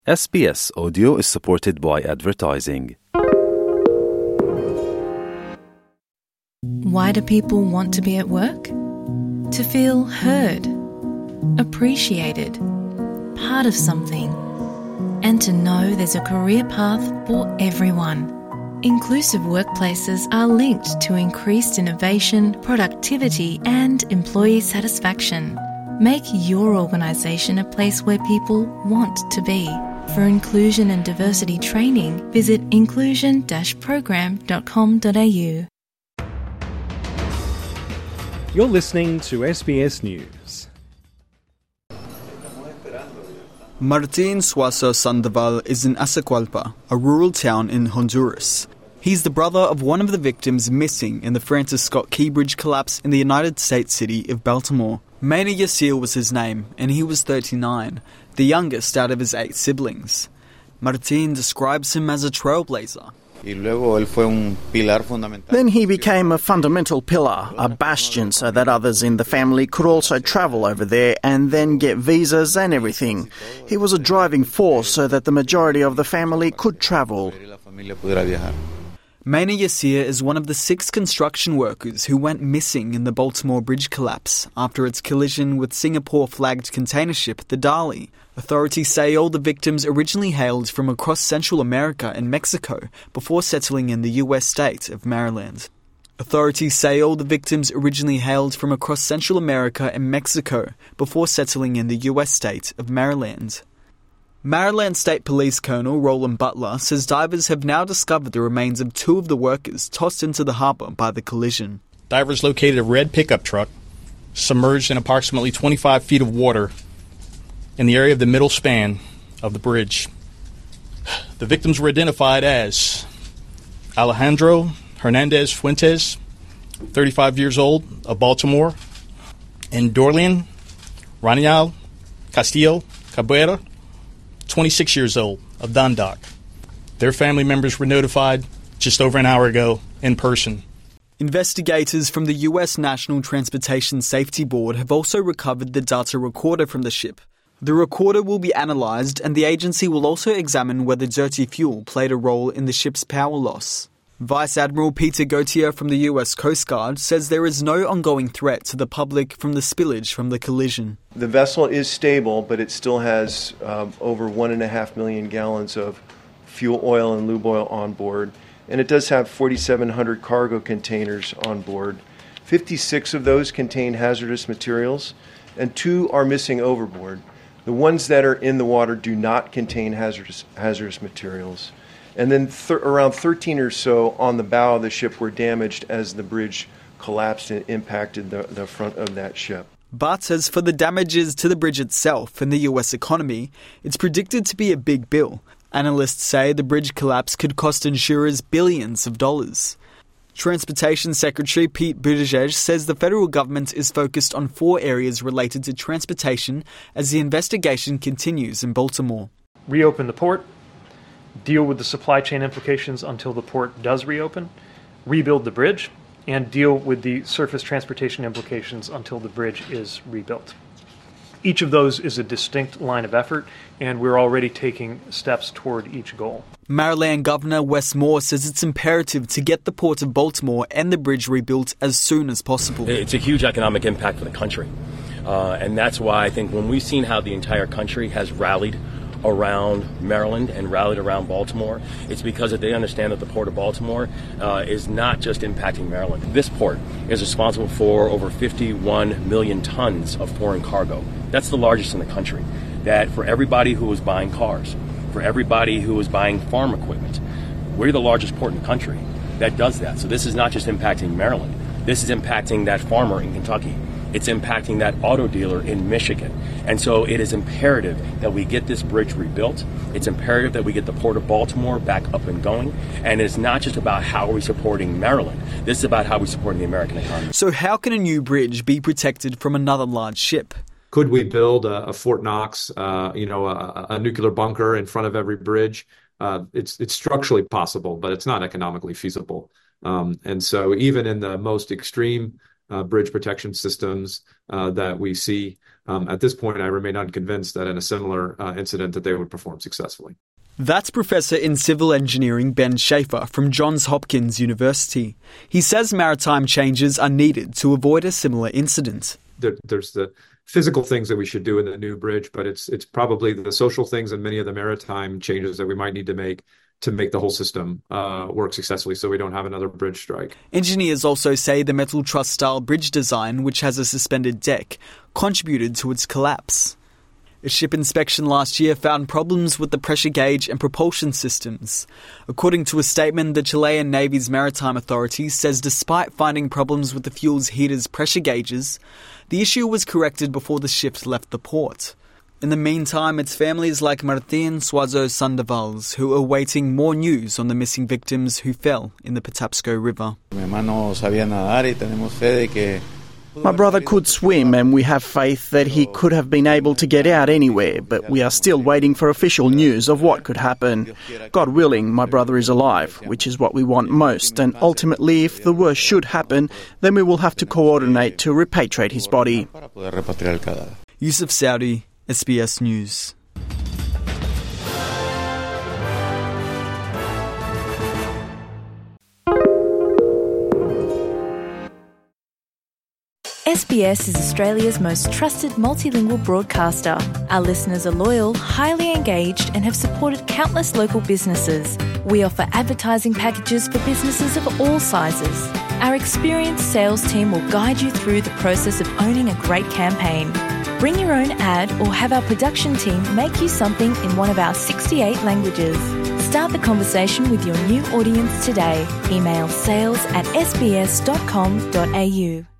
SBS Audio is supported by advertising. Why do people want to be at work? To feel heard, appreciated, part of something, and to know there's a career path for everyone. Inclusive workplaces are linked to increased innovation, productivity, and employee satisfaction. Make your organisation a place where people want to be. For inclusion and diversity training, visit inclusion-program.com.au. You're listening to SBS News. Martin Suazo Sandoval is in Azacualpa, a rural town in Honduras. He's the brother of one of the victims missing in the Francis Scott Key Bridge collapse in the United States city of Baltimore. Maynard Yacil was his name, and he was 39, the youngest out of his 8 siblings. Martin describes him as a trailblazer. Then he became a fundamental pillar, a bastion so that others in the family could also travel over there and then get visas and everything. He was a driving force so that the majority of the family could travel. Maynard Yacil is one of the 6 construction workers who went missing in the Baltimore Bridge collapse after its collision with Singapore-flagged container ship the Dali. Authorities say all the victims originally hailed from across Central America and Mexico before settling in the US state of Maryland. Maryland State Police Colonel Roland Butler says divers have now discovered the remains of 2 of the workers tossed into the harbour by the collision. Divers located a red pickup truck submerged in approximately 25 feet of water in the area of the middle span of the bridge. The victims were identified as Alejandro Hernandez Fuentes, 35 years old, of Baltimore, and Dorlian Ranial Castillo Cabrera, 26 years old, of Dundalk. Their family members were notified just over an hour ago in person. Investigators from the US National Transportation Safety Board have also recovered the data recorder from the ship. The recorder will be analysed, and the agency will also examine whether dirty fuel played a role in the ship's power loss. Vice Admiral Peter Gautier from the US Coast Guard says there is no ongoing threat to the public from the spillage from the collision. The vessel is stable, but it still has over 1.5 million gallons of fuel oil and lube oil on board. And it does have 4,700 cargo containers on board. 56 of those contain hazardous materials, and 2 are missing overboard. The ones that are in the water do not contain hazardous materials. And then around 13 or so on the bow of the ship were damaged as the bridge collapsed and impacted the front of that ship. But as for the damages to the bridge itself and the US economy, it's predicted to be a big bill. Analysts say the bridge collapse could cost insurers billions of dollars. Transportation Secretary Pete Buttigieg says the federal government is focused on 4 areas related to transportation as the investigation continues in Baltimore. Reopen the port, deal with the supply chain implications until the port does reopen, rebuild the bridge, and deal with the surface transportation implications until the bridge is rebuilt. Each of those is a distinct line of effort, and we're already taking steps toward each goal. Maryland Governor Wes Moore says it's imperative to get the Port of Baltimore and the bridge rebuilt as soon as possible. It's a huge economic impact for the country, and that's why I think when we've seen how the entire country has rallied around Maryland and rallied around Baltimore, it's because they understand that the Port of Baltimore is not just impacting Maryland. This port is responsible for over 51 million tons of foreign cargo. That's the largest in the country. That for everybody who is buying cars, for everybody who is buying farm equipment, we're the largest port in the country that does that. So this is not just impacting Maryland. This is impacting that farmer in Kentucky. It's impacting that auto dealer in Michigan. And so it is imperative that we get this bridge rebuilt. It's imperative that we get the Port of Baltimore back up and going. And it's not just about how are we supporting Maryland. This is about how we're supporting the American economy. So how can a new bridge be protected from another large ship? Could we build a Fort Knox, a nuclear bunker in front of every bridge? It's structurally possible, but it's not economically feasible. And so even in the most extreme bridge protection systems that we see, At this point, I remain unconvinced that in a similar incident that they would perform successfully. That's Professor in Civil Engineering Ben Schaefer from Johns Hopkins University. He says maritime changes are needed to avoid a similar incident. There's the physical things that we should do in the new bridge, but it's probably the social things and many of the maritime changes that we might need to make the whole system work successfully so we don't have another bridge strike. Engineers also say the metal truss-style bridge design, which has a suspended deck, contributed to its collapse. A ship inspection last year found problems with the pressure gauge and propulsion systems. According to a statement, the Chilean Navy's Maritime Authority says despite finding problems with the fuel's heater's pressure gauges, the issue was corrected before the ship left the port. In the meantime, it's families like Martín Suazo Sandavals who are waiting more news on the missing victims who fell in the Patapsco River. My brother could swim and we have faith that he could have been able to get out anywhere, but we are still waiting for official news of what could happen. God willing, my brother is alive, which is what we want most, and ultimately, if the worst should happen, then we will have to coordinate to repatriate his body. Yusuf Saudi, SBS News. SBS is Australia's most trusted multilingual broadcaster. Our listeners are loyal, highly engaged, and have supported countless local businesses. We offer advertising packages for businesses of all sizes. Our experienced sales team will guide you through the process of owning a great campaign. Bring your own ad or have our production team make you something in one of our 68 languages. Start the conversation with your new audience today. Email sales@sbs.com.au.